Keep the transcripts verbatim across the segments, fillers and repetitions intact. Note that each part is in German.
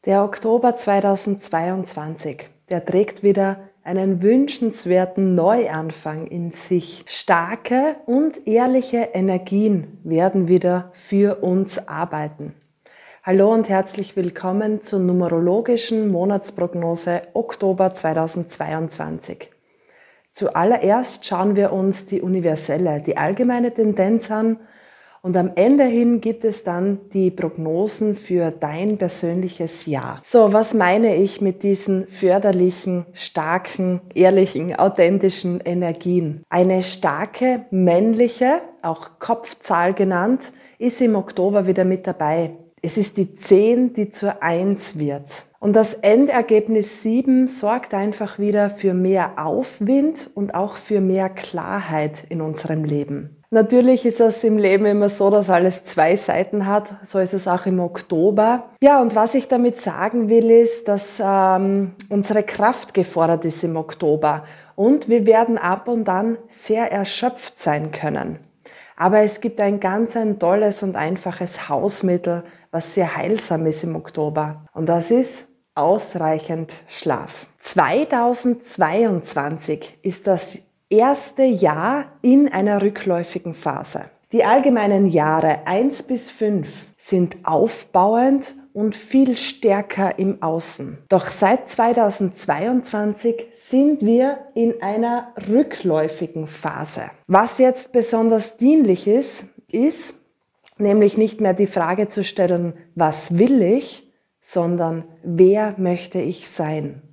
Der Oktober zweitausendzweiundzwanzig, der trägt wieder einen wünschenswerten Neuanfang in sich. Starke und ehrliche Energien werden wieder für uns arbeiten. Hallo und herzlich willkommen zur numerologischen Monatsprognose Oktober zweitausendzweiundzwanzig. Zuallererst schauen wir uns die universelle, die allgemeine Tendenz an und am Ende hin gibt es dann die Prognosen für dein persönliches Jahr. So, was meine ich mit diesen förderlichen, starken, ehrlichen, authentischen Energien? Eine starke, männliche, auch Kopfzahl genannt, ist im Oktober wieder mit dabei. Es ist die zehn, die zur eins wird. Und das Endergebnis sieben sorgt einfach wieder für mehr Aufwind und auch für mehr Klarheit in unserem Leben. Natürlich ist es im Leben immer so, dass alles zwei Seiten hat. So ist es auch im Oktober. Ja, und was ich damit sagen will, ist, dass ähm, unsere Kraft gefordert ist im Oktober. Und wir werden ab und an sehr erschöpft sein können. Aber es gibt ein ganz ein tolles und einfaches Hausmittel, was sehr heilsam ist im Oktober. Und das ist ausreichend Schlaf. zweitausendzweiundzwanzig ist das erste Jahr in einer rückläufigen Phase. Die allgemeinen Jahre eins bis fünf sind aufbauend und viel stärker im Außen. Doch seit zweitausendzweiundzwanzig sind wir in einer rückläufigen Phase. Was jetzt besonders dienlich ist, ist nämlich nicht mehr die Frage zu stellen, was will ich, sondern wer möchte ich sein?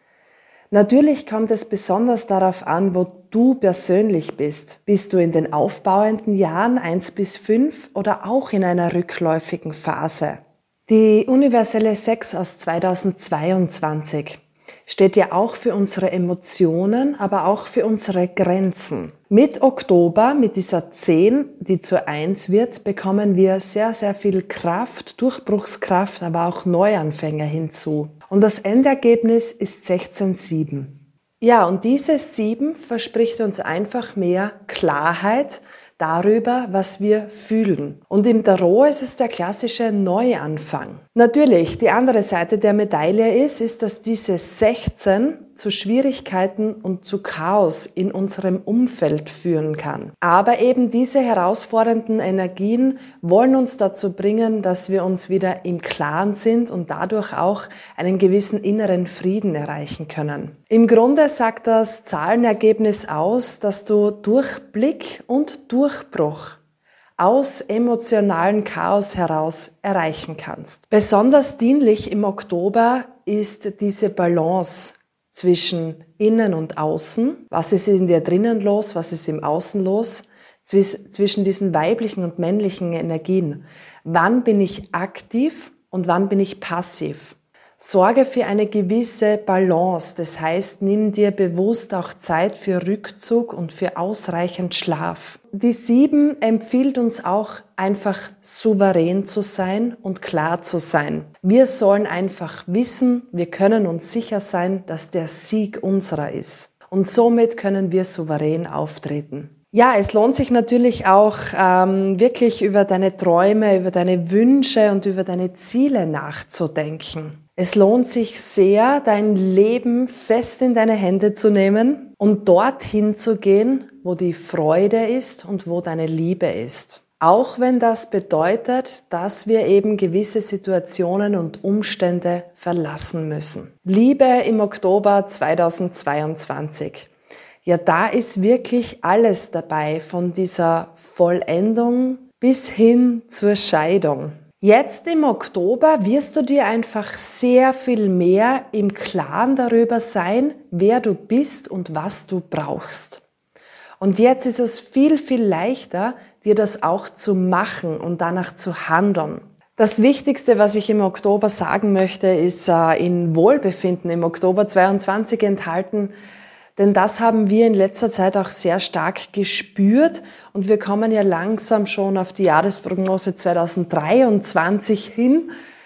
Natürlich kommt es besonders darauf an, wo du persönlich bist. Bist du in den aufbauenden Jahren eins bis fünf oder auch in einer rückläufigen Phase? Die universelle sechs aus zweitausendzweiundzwanzig steht ja auch für unsere Emotionen, aber auch für unsere Grenzen. Mit Oktober, mit dieser zehn, die zur eins wird, bekommen wir sehr, sehr viel Kraft, Durchbruchskraft, aber auch Neuanfänge hinzu. Und das Endergebnis ist sechzehn sieben. Ja, und dieses sieben verspricht uns einfach mehr Klarheit darüber, was wir fühlen. Und im Tarot ist es der klassische Neuanfang. Natürlich, die andere Seite der Medaille ist, ist, dass diese sechzehn zu Schwierigkeiten und zu Chaos in unserem Umfeld führen kann. Aber eben diese herausfordernden Energien wollen uns dazu bringen, dass wir uns wieder im Klaren sind und dadurch auch einen gewissen inneren Frieden erreichen können. Im Grunde sagt das Zahlenergebnis aus, dass du durch Blick und Durchbruch aus emotionalen Chaos heraus erreichen kannst. Besonders dienlich im Oktober ist diese Balance zwischen innen und außen. Was ist in dir drinnen los? Was ist im Außen los? Zwischen diesen weiblichen und männlichen Energien. Wann bin ich aktiv und wann bin ich passiv? Sorge für eine gewisse Balance. Das heißt, nimm dir bewusst auch Zeit für Rückzug und für ausreichend Schlaf. Die sieben empfiehlt uns auch, einfach souverän zu sein und klar zu sein. Wir sollen einfach wissen, wir können uns sicher sein, dass der Sieg unserer ist. Und somit können wir souverän auftreten. Ja, es lohnt sich natürlich auch, ähm, wirklich über deine Träume, über deine Wünsche und über deine Ziele nachzudenken. Es lohnt sich sehr, dein Leben fest in deine Hände zu nehmen und dorthin zu gehen, wo die Freude ist und wo deine Liebe ist. Auch wenn das bedeutet, dass wir eben gewisse Situationen und Umstände verlassen müssen. Liebe im Oktober zweitausendzweiundzwanzig. Ja, da ist wirklich alles dabei, von dieser Vollendung bis hin zur Scheidung. Jetzt im Oktober wirst du dir einfach sehr viel mehr im Klaren darüber sein, wer du bist und was du brauchst. Und jetzt ist es viel, viel leichter, dir das auch zu machen und danach zu handeln. Das Wichtigste, was ich im Oktober sagen möchte, ist äh, in Wohlbefinden im Oktober zweiundzwanzig enthalten. Denn das haben wir in letzter Zeit auch sehr stark gespürt und wir kommen ja langsam schon auf die Jahresprognose zweitausenddreiundzwanzig hin.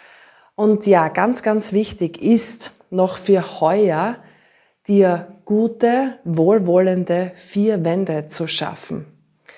Und ja, ganz, ganz wichtig ist noch für heuer, dir gute, wohlwollende vier Wände zu schaffen.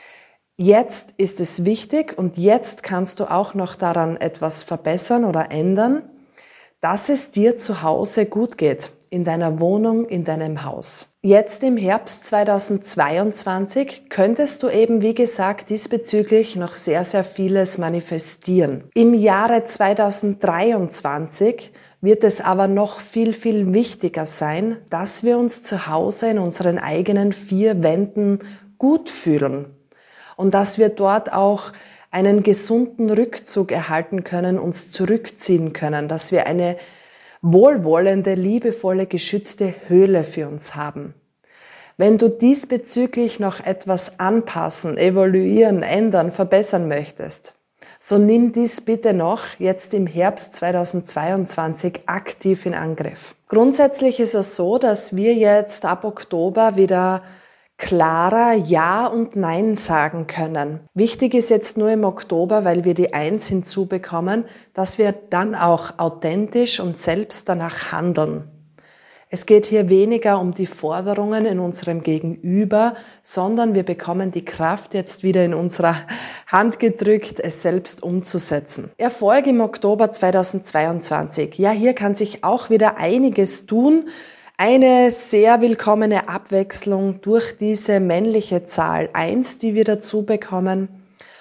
Jetzt ist es wichtig und jetzt kannst du auch noch daran etwas verbessern oder ändern, dass es dir zu Hause gut geht, in deiner Wohnung, in deinem Haus. Jetzt im Herbst zweitausendzweiundzwanzig könntest du eben, wie gesagt, diesbezüglich noch sehr, sehr vieles manifestieren. Im Jahre zweitausenddreiundzwanzig wird es aber noch viel, viel wichtiger sein, dass wir uns zu Hause in unseren eigenen vier Wänden gut fühlen und dass wir dort auch einen gesunden Rückzug erhalten können, uns zurückziehen können, dass wir eine wohlwollende, liebevolle, geschützte Höhle für uns haben. Wenn du diesbezüglich noch etwas anpassen, evaluieren, ändern, verbessern möchtest, so nimm dies bitte noch jetzt im Herbst zweitausendzweiundzwanzig aktiv in Angriff. Grundsätzlich ist es so, dass wir jetzt ab Oktober wieder klarer Ja und Nein sagen können. Wichtig ist jetzt nur im Oktober, weil wir die Eins hinzubekommen, dass wir dann auch authentisch und selbst danach handeln. Es geht hier weniger um die Forderungen in unserem Gegenüber, sondern wir bekommen die Kraft jetzt wieder in unserer Hand gedrückt, es selbst umzusetzen. Erfolg im Oktober zweitausendzweiundzwanzig. Ja, hier kann sich auch wieder einiges tun. Eine sehr willkommene Abwechslung durch diese männliche Zahl eins, die wir dazu bekommen.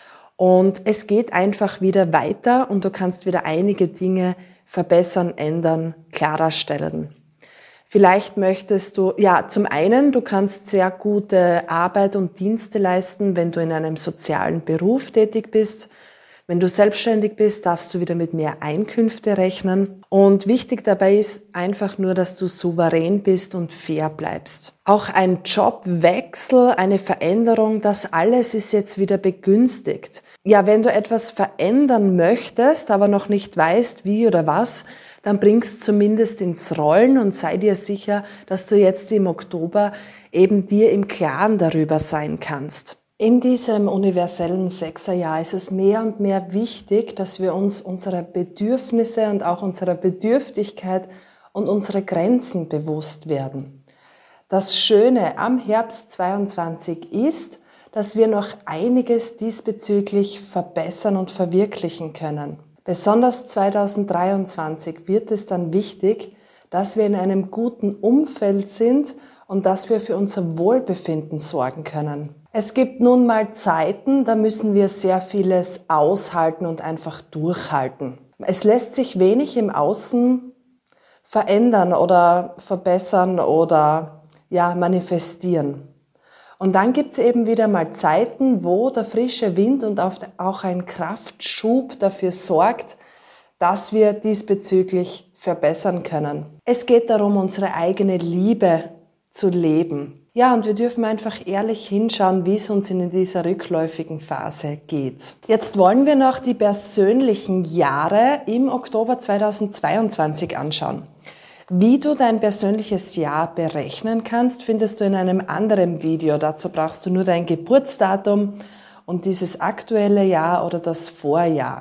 Und es geht einfach wieder weiter und du kannst wieder einige Dinge verbessern, ändern, klarer stellen. Vielleicht möchtest du, ja, zum einen, du kannst sehr gute Arbeit und Dienste leisten, wenn du in einem sozialen Beruf tätig bist. Wenn du selbstständig bist, darfst du wieder mit mehr Einkünfte rechnen. Und wichtig dabei ist einfach nur, dass du souverän bist und fair bleibst. Auch ein Jobwechsel, eine Veränderung, das alles ist jetzt wieder begünstigt. Ja, wenn du etwas verändern möchtest, aber noch nicht weißt, wie oder was, dann bringst zumindest ins Rollen und sei dir sicher, dass du jetzt im Oktober eben dir im Klaren darüber sein kannst. In diesem universellen Sechserjahr ist es mehr und mehr wichtig, dass wir uns unserer Bedürfnisse und auch unserer Bedürftigkeit und unsere Grenzen bewusst werden. Das Schöne am Herbst zweiundzwanzig ist, dass wir noch einiges diesbezüglich verbessern und verwirklichen können. Besonders zweitausenddreiundzwanzig wird es dann wichtig, dass wir in einem guten Umfeld sind und dass wir für unser Wohlbefinden sorgen können. Es gibt nun mal Zeiten, da müssen wir sehr vieles aushalten und einfach durchhalten. Es lässt sich wenig im Außen verändern oder verbessern oder ja, manifestieren. Und dann gibt es eben wieder mal Zeiten, wo der frische Wind und auch ein Kraftschub dafür sorgt, dass wir diesbezüglich verbessern können. Es geht darum, unsere eigene Liebe zu leben. Ja, und wir dürfen einfach ehrlich hinschauen, wie es uns in dieser rückläufigen Phase geht. Jetzt wollen wir noch die persönlichen Jahre im Oktober zweitausendzweiundzwanzig anschauen. Wie du dein persönliches Jahr berechnen kannst, findest du in einem anderen Video. Dazu brauchst du nur dein Geburtsdatum und dieses aktuelle Jahr oder das Vorjahr.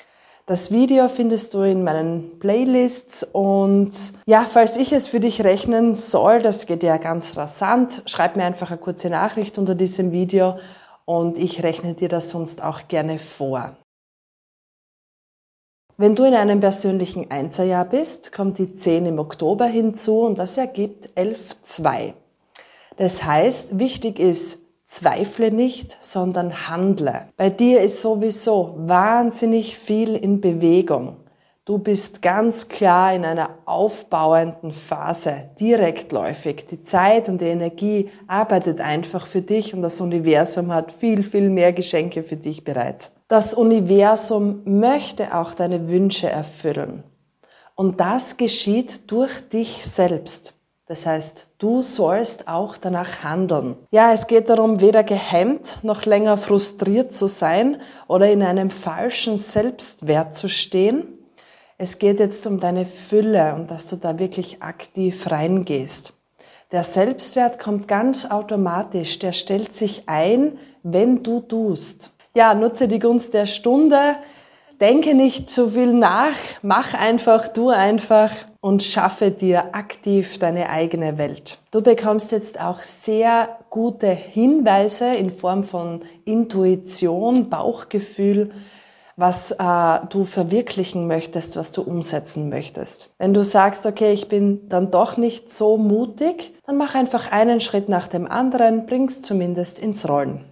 Das Video findest du in meinen Playlists und ja, falls ich es für dich rechnen soll, das geht ja ganz rasant, schreib mir einfach eine kurze Nachricht unter diesem Video und ich rechne dir das sonst auch gerne vor. Wenn du in einem persönlichen Einserjahr bist, kommt die zehn im Oktober hinzu und das ergibt elf zwei. Das heißt, wichtig ist, zweifle nicht, sondern handle. Bei dir ist sowieso wahnsinnig viel in Bewegung. Du bist ganz klar in einer aufbauenden Phase, direktläufig. Die Zeit und die Energie arbeitet einfach für dich und das Universum hat viel, viel mehr Geschenke für dich bereit. Das Universum möchte auch deine Wünsche erfüllen. Und das geschieht durch dich selbst. Das heißt, du sollst auch danach handeln. Ja, es geht darum, weder gehemmt noch länger frustriert zu sein oder in einem falschen Selbstwert zu stehen. Es geht jetzt um deine Fülle und dass du da wirklich aktiv reingehst. Der Selbstwert kommt ganz automatisch, der stellt sich ein, wenn du tust. Ja, nutze die Gunst der Stunde, denke nicht zu viel nach, mach einfach, tu einfach und schaffe dir aktiv deine eigene Welt. Du bekommst jetzt auch sehr gute Hinweise in Form von Intuition, Bauchgefühl, was äh, du verwirklichen möchtest, was du umsetzen möchtest. Wenn du sagst, okay, ich bin dann doch nicht so mutig, dann mach einfach einen Schritt nach dem anderen, bring's zumindest ins Rollen.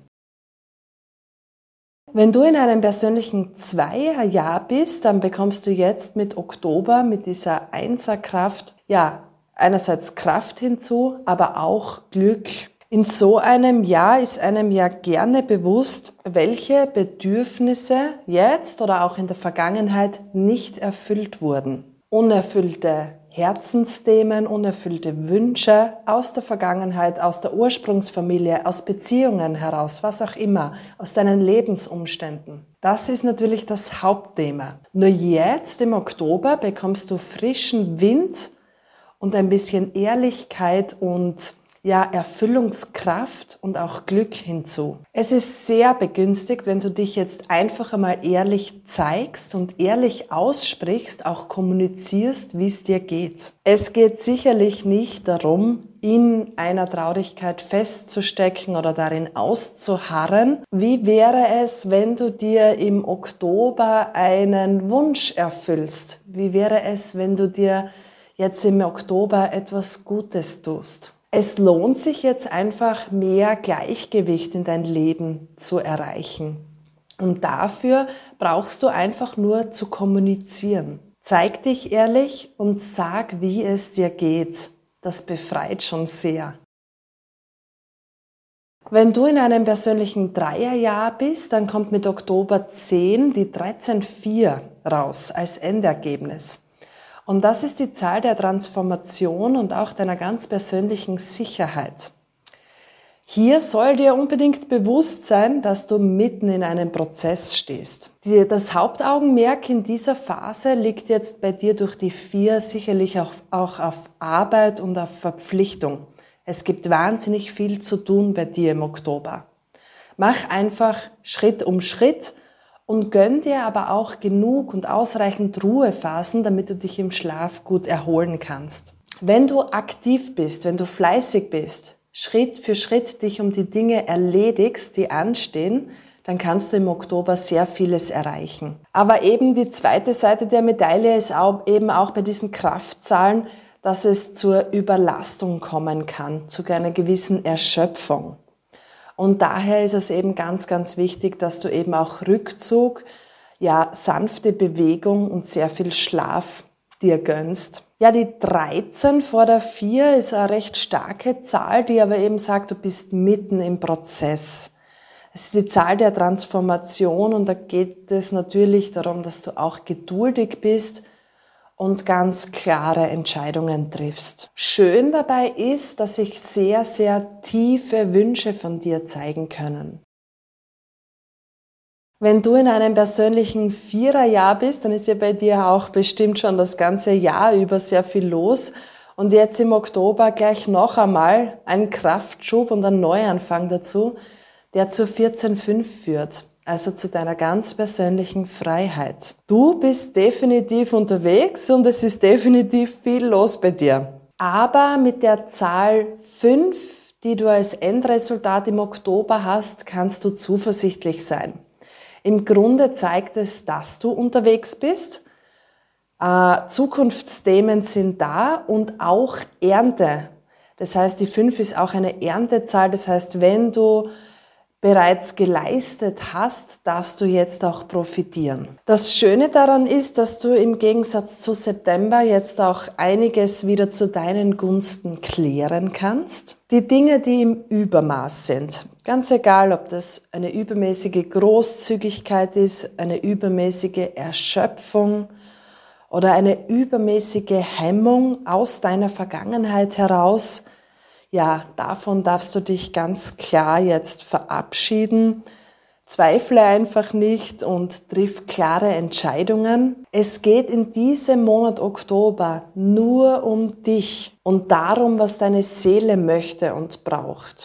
Wenn du in einem persönlichen Zweierjahr bist, dann bekommst du jetzt mit Oktober, mit dieser Einserkraft, ja, einerseits Kraft hinzu, aber auch Glück. In so einem Jahr ist einem ja gerne bewusst, welche Bedürfnisse jetzt oder auch in der Vergangenheit nicht erfüllt wurden. Unerfüllte Herzensthemen, unerfüllte Wünsche aus der Vergangenheit, aus der Ursprungsfamilie, aus Beziehungen heraus, was auch immer, aus deinen Lebensumständen. Das ist natürlich das Hauptthema. Nur jetzt im Oktober bekommst du frischen Wind und ein bisschen Ehrlichkeit und ja, Erfüllungskraft und auch Glück hinzu. Es ist sehr begünstigt, wenn du dich jetzt einfach einmal ehrlich zeigst und ehrlich aussprichst, auch kommunizierst, wie es dir geht. Es geht sicherlich nicht darum, in einer Traurigkeit festzustecken oder darin auszuharren. Wie wäre es, wenn du dir im Oktober einen Wunsch erfüllst? Wie wäre es, wenn du dir jetzt im Oktober etwas Gutes tust? Es lohnt sich jetzt einfach, mehr Gleichgewicht in dein Leben zu erreichen. Und dafür brauchst du einfach nur zu kommunizieren. Zeig dich ehrlich und sag, wie es dir geht. Das befreit schon sehr. Wenn du in einem persönlichen Dreierjahr bist, dann kommt mit Oktober zehn die dreizehn vier raus als Endergebnis. Und das ist die Zahl der Transformation und auch deiner ganz persönlichen Sicherheit. Hier soll dir unbedingt bewusst sein, dass du mitten in einem Prozess stehst. Das Hauptaugenmerk in dieser Phase liegt jetzt bei dir durch die vier sicherlich auch, auch auf Arbeit und auf Verpflichtung. Es gibt wahnsinnig viel zu tun bei dir im Oktober. Mach einfach Schritt um Schritt und gönn dir aber auch genug und ausreichend Ruhephasen, damit du dich im Schlaf gut erholen kannst. Wenn du aktiv bist, wenn du fleißig bist, Schritt für Schritt dich um die Dinge erledigst, die anstehen, dann kannst du im Oktober sehr vieles erreichen. Aber eben die zweite Seite der Medaille ist auch, eben auch bei diesen Kraftzahlen, dass es zur Überlastung kommen kann, zu einer gewissen Erschöpfung. Und daher ist es eben ganz, ganz wichtig, dass du eben auch Rückzug, ja, sanfte Bewegung und sehr viel Schlaf dir gönnst. Ja, die dreizehn vor der vier ist eine recht starke Zahl, die aber eben sagt, du bist mitten im Prozess. Es ist die Zahl der Transformation und da geht es natürlich darum, dass du auch geduldig bist und ganz klare Entscheidungen triffst. Schön dabei ist, dass sich sehr, sehr tiefe Wünsche von dir zeigen können. Wenn du in einem persönlichen Viererjahr bist, dann ist ja bei dir auch bestimmt schon das ganze Jahr über sehr viel los. Und jetzt im Oktober gleich noch einmal ein Kraftschub und ein Neuanfang dazu, der zur vierzehn fünf führt. Also zu deiner ganz persönlichen Freiheit. Du bist definitiv unterwegs und es ist definitiv viel los bei dir. Aber mit der Zahl fünf, die du als Endresultat im Oktober hast, kannst du zuversichtlich sein. Im Grunde zeigt es, dass du unterwegs bist. Äh, Zukunftsthemen sind da und auch Ernte. Das heißt, die fünf ist auch eine Erntezahl. Das heißt, wenn du bereits geleistet hast, darfst du jetzt auch profitieren. Das Schöne daran ist, dass du im Gegensatz zu September jetzt auch einiges wieder zu deinen Gunsten klären kannst. Die Dinge, die im Übermaß sind, ganz egal, ob das eine übermäßige Großzügigkeit ist, eine übermäßige Erschöpfung oder eine übermäßige Hemmung aus deiner Vergangenheit heraus, ja, davon darfst du dich ganz klar jetzt verabschieden. Zweifle einfach nicht und triff klare Entscheidungen. Es geht in diesem Monat Oktober nur um dich und darum, was deine Seele möchte und braucht.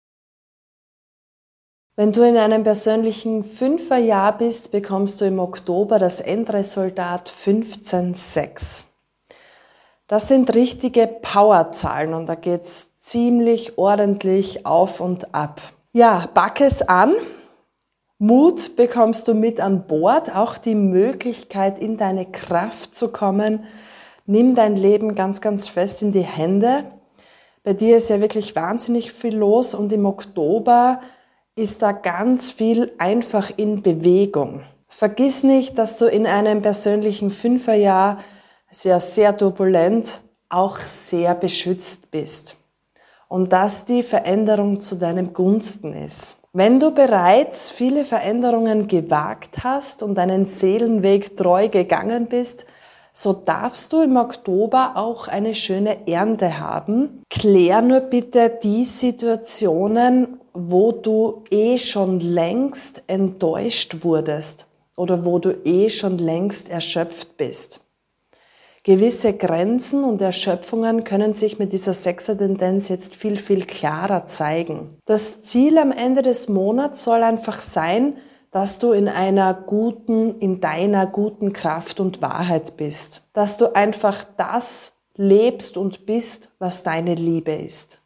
Wenn du in einem persönlichen Fünferjahr bist, bekommst du im Oktober das Endresultat fünfzehn sechs. Das sind richtige Powerzahlen und da geht's ziemlich ordentlich auf und ab. Ja, pack es an, Mut bekommst du mit an Bord, auch die Möglichkeit, in deine Kraft zu kommen. Nimm dein Leben ganz, ganz fest in die Hände. Bei dir ist ja wirklich wahnsinnig viel los und im Oktober ist da ganz viel einfach in Bewegung. Vergiss nicht, dass du in einem persönlichen Fünferjahr, sehr, sehr turbulent, auch sehr beschützt bist. Und dass die Veränderung zu deinem Gunsten ist. Wenn du bereits viele Veränderungen gewagt hast und deinen Seelenweg treu gegangen bist, so darfst du im Oktober auch eine schöne Ernte haben. Klär nur bitte die Situationen, wo du eh schon längst enttäuscht wurdest oder wo du eh schon längst erschöpft bist. Gewisse Grenzen und Erschöpfungen können sich mit dieser Sechser-Tendenz jetzt viel, viel klarer zeigen. Das Ziel am Ende des Monats soll einfach sein, dass du in einer guten, in deiner guten Kraft und Wahrheit bist. Dass du einfach das lebst und bist, was deine Liebe ist.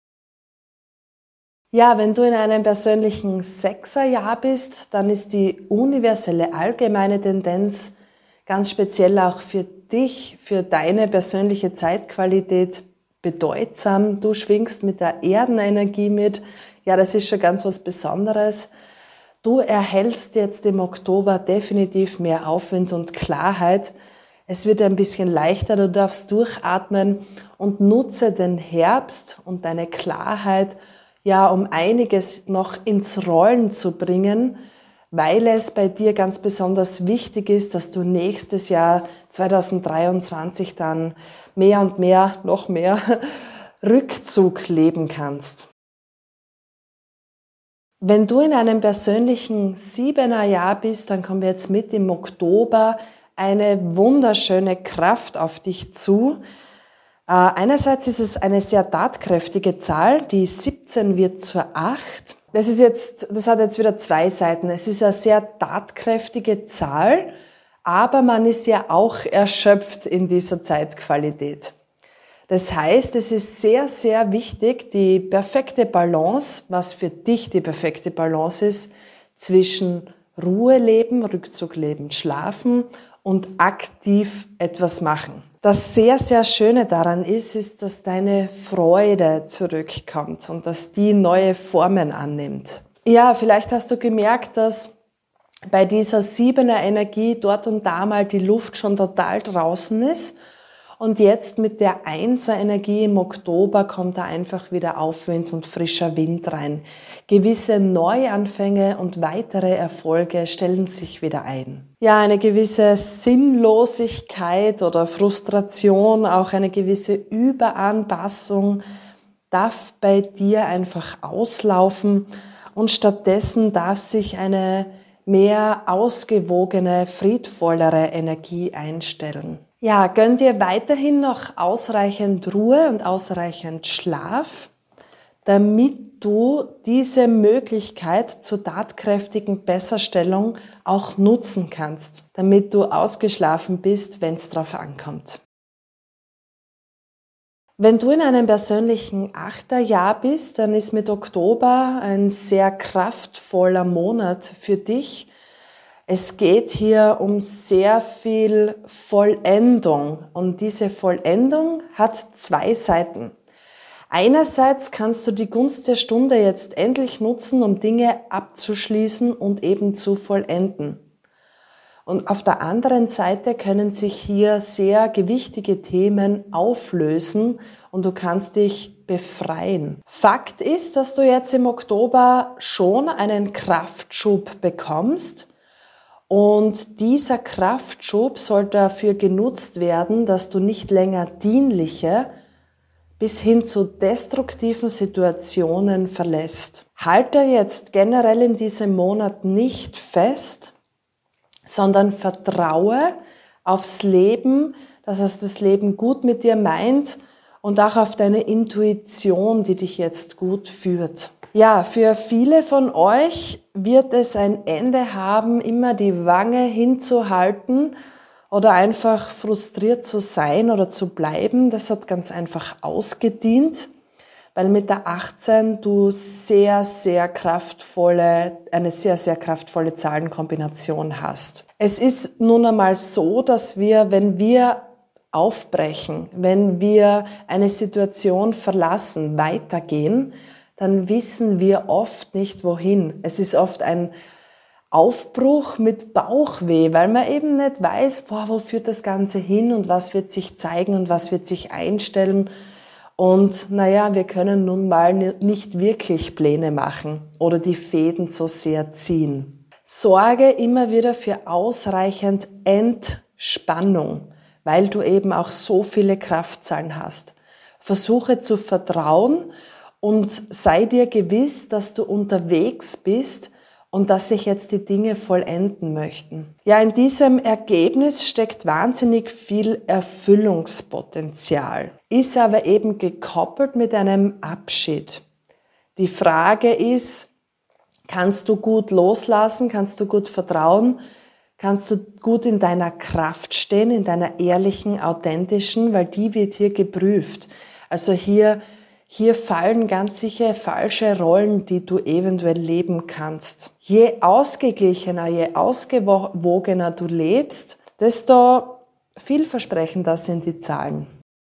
Ja, wenn du in einem persönlichen Sechserjahr bist, dann ist die universelle allgemeine Tendenz ganz speziell auch für dich, für deine persönliche Zeitqualität bedeutsam. Du schwingst mit der Erdenenergie mit. Ja, das ist schon ganz was Besonderes. Du erhältst jetzt im Oktober definitiv mehr Aufwind und Klarheit. Es wird ein bisschen leichter, du darfst durchatmen und nutze den Herbst und deine Klarheit, ja, um einiges noch ins Rollen zu bringen, weil es bei dir ganz besonders wichtig ist, dass du nächstes Jahr zweitausenddreiundzwanzig dann mehr und mehr, noch mehr Rückzug leben kannst. Wenn du in einem persönlichen Siebener-Jahr bist, dann kommen wir jetzt mit im Oktober eine wunderschöne Kraft auf dich zu. Äh, einerseits ist es eine sehr tatkräftige Zahl, die siebzehn wird zur acht. Das ist jetzt, das hat jetzt wieder zwei Seiten. Es ist eine sehr tatkräftige Zahl, aber man ist ja auch erschöpft in dieser Zeitqualität. Das heißt, es ist sehr, sehr wichtig, die perfekte Balance, was für dich die perfekte Balance ist, zwischen Ruhe leben, Rückzug leben, schlafen und aktiv etwas machen. Das sehr, sehr Schöne daran ist, ist, dass deine Freude zurückkommt und dass die neue Formen annimmt. Ja, vielleicht hast du gemerkt, dass bei dieser Siebener Energie dort und da mal die Luft schon total draußen ist. Und jetzt mit der Einser Energie im Oktober kommt da einfach wieder Aufwind und frischer Wind rein. Gewisse Neuanfänge und weitere Erfolge stellen sich wieder ein. Ja, eine gewisse Sinnlosigkeit oder Frustration, auch eine gewisse Überanpassung darf bei dir einfach auslaufen und stattdessen darf sich eine mehr ausgewogene, friedvollere Energie einstellen. Ja, gönn dir weiterhin noch ausreichend Ruhe und ausreichend Schlaf, damit du diese Möglichkeit zur tatkräftigen Besserstellung auch nutzen kannst, damit du ausgeschlafen bist, wenn es drauf ankommt. Wenn du in einem persönlichen Achterjahr bist, dann ist mit Oktober ein sehr kraftvoller Monat für dich. Es geht hier um sehr viel Vollendung und diese Vollendung hat zwei Seiten. Einerseits kannst du die Gunst der Stunde jetzt endlich nutzen, um Dinge abzuschließen und eben zu vollenden. Und auf der anderen Seite können sich hier sehr gewichtige Themen auflösen und du kannst dich befreien. Fakt ist, dass du jetzt im Oktober schon einen Kraftschub bekommst. Und dieser Kraftschub soll dafür genutzt werden, dass du nicht länger dienliche bis hin zu destruktiven Situationen verlässt. Halte jetzt generell in diesem Monat nicht fest, sondern vertraue aufs Leben, dass es das Leben gut mit dir meint und auch auf deine Intuition, die dich jetzt gut führt. Ja, für viele von euch wird es ein Ende haben, immer die Wange hinzuhalten oder einfach frustriert zu sein oder zu bleiben. Das hat ganz einfach ausgedient, weil mit der achtzehn du sehr, sehr kraftvolle, eine sehr, sehr kraftvolle Zahlenkombination hast. Es ist nun einmal so, dass wir, wenn wir aufbrechen, wenn wir eine Situation verlassen, weitergehen, dann wissen wir oft nicht wohin. Es ist oft ein Aufbruch mit Bauchweh, weil man eben nicht weiß, boah, wo führt das Ganze hin und was wird sich zeigen und was wird sich einstellen. Und naja, wir können nun mal nicht wirklich Pläne machen oder die Fäden so sehr ziehen. Sorge immer wieder für ausreichend Entspannung, weil du eben auch so viele Kraftzahlen hast. Versuche zu vertrauen und sei dir gewiss, dass du unterwegs bist und dass sich jetzt die Dinge vollenden möchten. Ja, in diesem Ergebnis steckt wahnsinnig viel Erfüllungspotenzial, ist aber eben gekoppelt mit einem Abschied. Die Frage ist, kannst du gut loslassen, kannst du gut vertrauen, kannst du gut in deiner Kraft stehen, in deiner ehrlichen, authentischen, weil die wird hier geprüft. Also hier Hier fallen ganz sicher falsche Rollen, die du eventuell leben kannst. Je ausgeglichener, je ausgewogener du lebst, desto vielversprechender sind die Zahlen.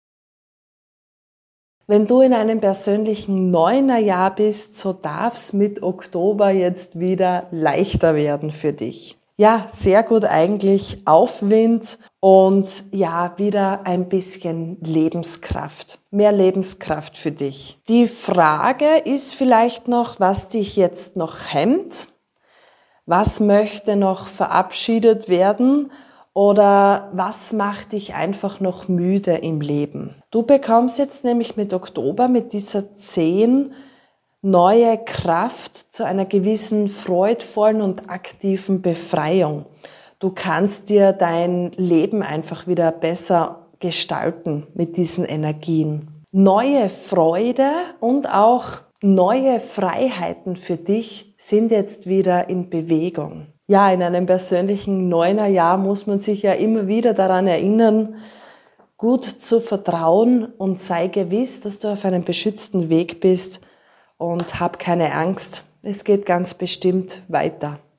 Wenn du in einem persönlichen Neunerjahr bist, so darf es mit Oktober jetzt wieder leichter werden für dich. Ja, sehr gut eigentlich Aufwind und ja, wieder ein bisschen Lebenskraft. Mehr Lebenskraft für dich. Die Frage ist vielleicht noch, was dich jetzt noch hemmt? Was möchte noch verabschiedet werden? Oder was macht dich einfach noch müde im Leben? Du bekommst jetzt nämlich mit Oktober, mit dieser zehn, neue Kraft zu einer gewissen freudvollen und aktiven Befreiung. Du kannst dir dein Leben einfach wieder besser gestalten mit diesen Energien. Neue Freude und auch neue Freiheiten für dich sind jetzt wieder in Bewegung. Ja, in einem persönlichen Neunerjahr muss man sich ja immer wieder daran erinnern, gut zu vertrauen und sei gewiss, dass du auf einem beschützten Weg bist. Und hab keine Angst, es geht ganz bestimmt weiter.